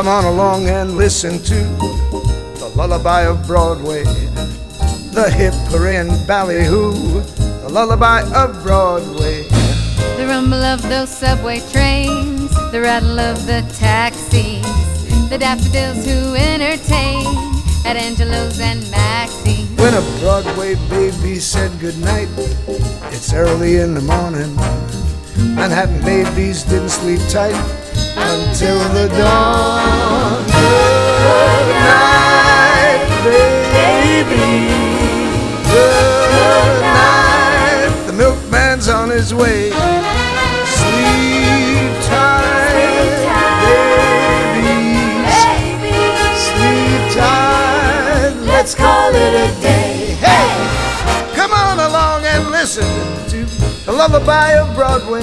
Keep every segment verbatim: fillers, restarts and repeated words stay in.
on along and listen to the lullaby of Broadway, the hip hooray and ballyhoo, the lullaby of Broadway. The rumble of those subway trains, the rattle of the taxis, the daffodils who entertain at Angelo's and Maxie's. When a Broadway baby said goodnight, it's early in the morning. Manhattan babies didn't sleep tight until the dawn. Good night, baby. Good night. The milkman's on his way. Sleep tight, babies. Sleep tight. Let's call it a day. Hey, come on along and listen to the lullaby of Broadway.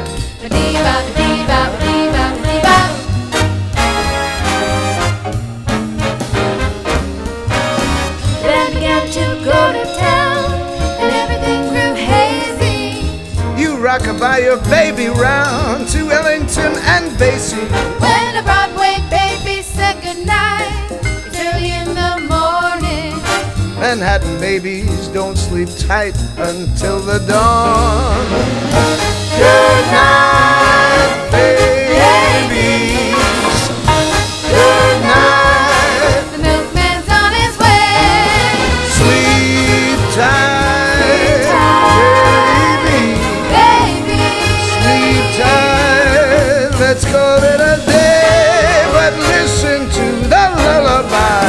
Then began to go to town, and everything grew hazy. You rock-a-bye your baby round to Ellington and Basie. When a Broadway baby said goodnight, it's early in the morning. Manhattan babies don't sleep tight until the dawn. Good night, babies. Good night. The milkman's on his way. Sleep tight, baby. Baby, Sleep tight. Let's call it a day, but listen to the lullaby.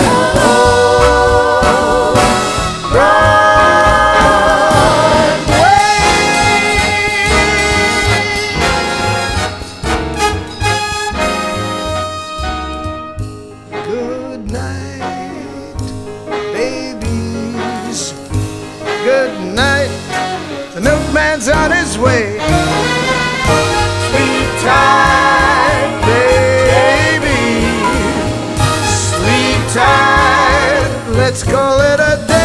Good night, babies. Good night. The milkman's on his way. Sleep tight, baby. Sleep tight. Let's call it a day.